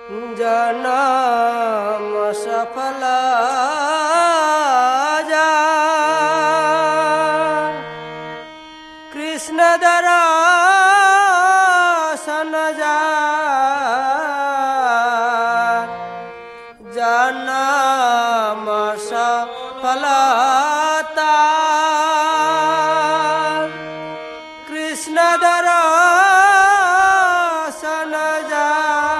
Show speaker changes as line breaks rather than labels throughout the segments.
जन्म सफल जा कृष्ण दर्शन जा जन्म सफलता कृष्ण दर्शन जा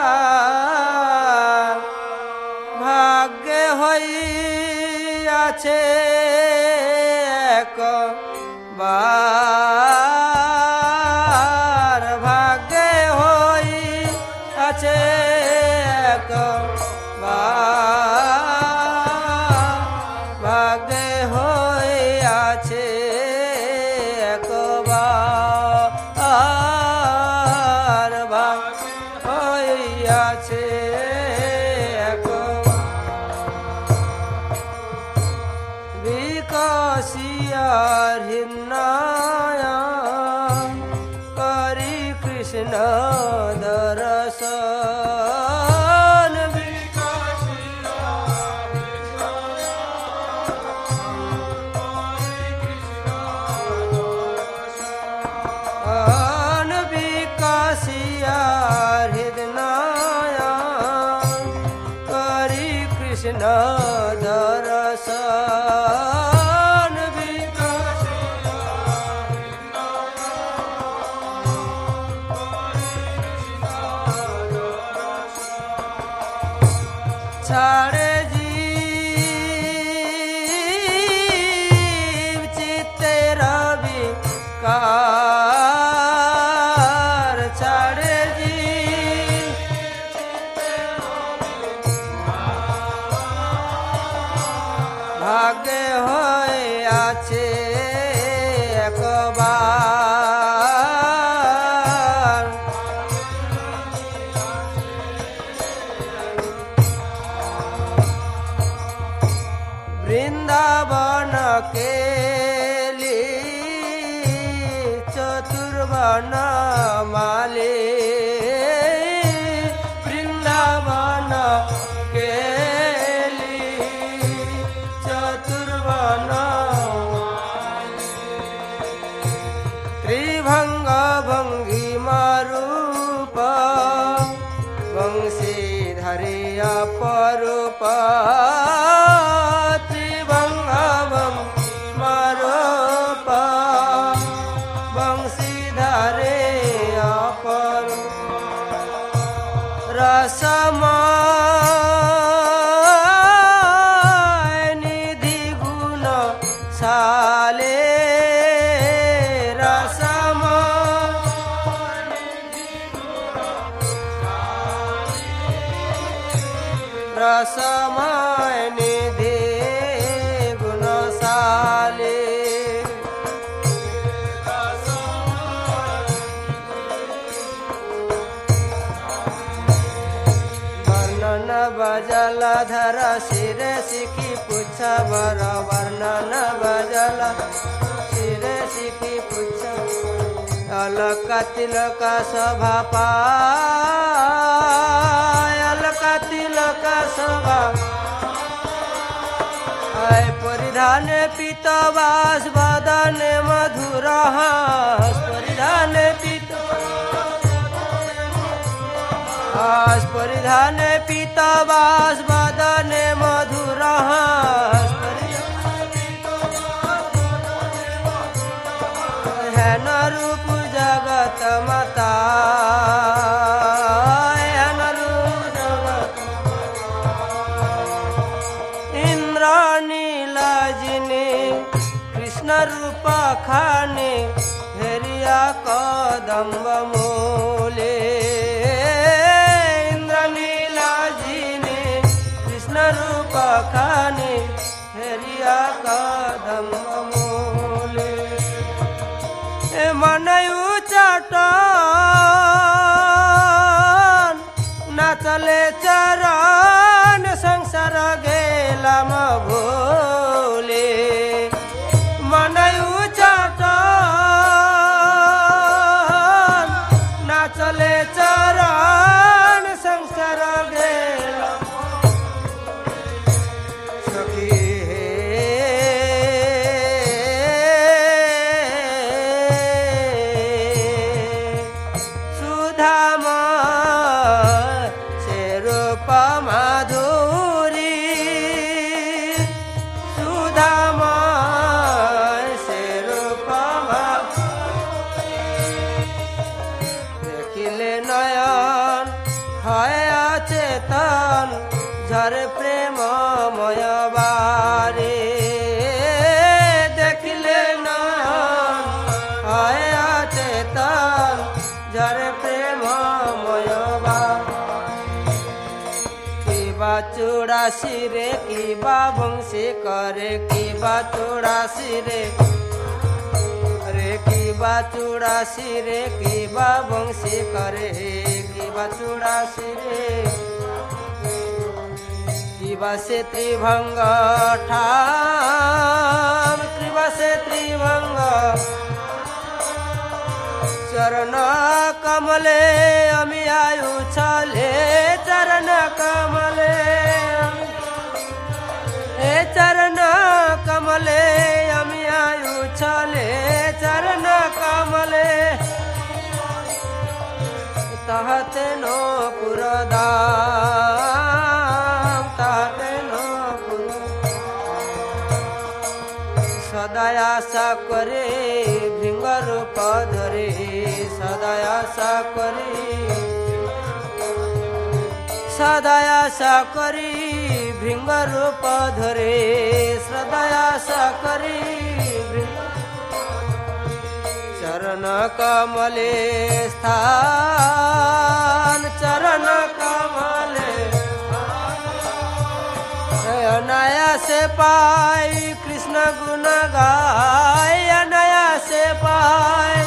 भाग्य হইয়াছে একবার ভাগ্য হইয়াছে একবার ভাগ্য হইয়াছে একবার ভাগ্য হইয়াছে विकसियार हिन्नाया करी कृष्ण दर्शन विकसियार हिन्नाया करी कृष्ण दर्शन छाड़े जीव चित्ते रवि कार छाड़े जीव भाग्य হইয়াছে একবার वृंदावन के चतुर्वन माले वृंदावन के चतुर्वन त्रिभंग भंगी मारूप वंशी धरिया परूप रसमय निधि गुण साले रसमय निधि गुण साले बजल धर सिर सिखी पुछ बर वर्णन बजल सिर सिखी पुछ अलक तिलक शोभा पाय अलक तिलक शोभा परिधान पीतवास बदन मधुर हास परिधान हास परिधान पीतवास बदन मधुर हास है न रूप जगत माता है न रूप जगत इंद्रानीला जिने कृष्ण रूप खाने हेरिया कदम्ब मूले रूप खाने हेरिया कदम मूले मनयु चटन न चले चरण संसार गेला म भोले मनयु चटन न चले चरण संसार হয় অচেতন ঝরে প্রেমময় বারে দেখিলে নয়ন হয় অচেতন ঝরে প্রেমময় কিবা চুড়াসি রে কিবা বংশী করে কিবা চুড়াসি রে কিবা চুড়াসি রে কিবা বংশী করে কিবা চুড়াসি রে কিবা সে ত্রিভঙ্গ ঠাম কিবা সে ত্রিভঙ্গ চরণ কমলে আমি আয়ু ছলে চরণ কমলে হে চরণ কমলে আমি আয়ু ছলে চরণ কমলে তাহতে নো পুরদাম তাহতে নো পুর সদায় আশা করে ভৃঙ্গ রূপ ধরে সদায় আশা করি সদায় আশা করি ভৃঙ্গ রূপ ধরে সদায় আশা করি চরণ কমলে স্থান চরণ কমলে অনায়াসে পাই কৃষ্ণ গুণ গায় অনায়াসে পাই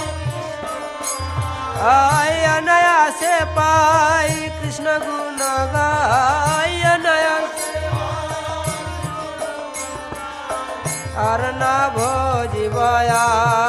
অনায়াসে পাই কৃষ্ণ গুণ গায় অনায়াসে আর না ভোজিবয়া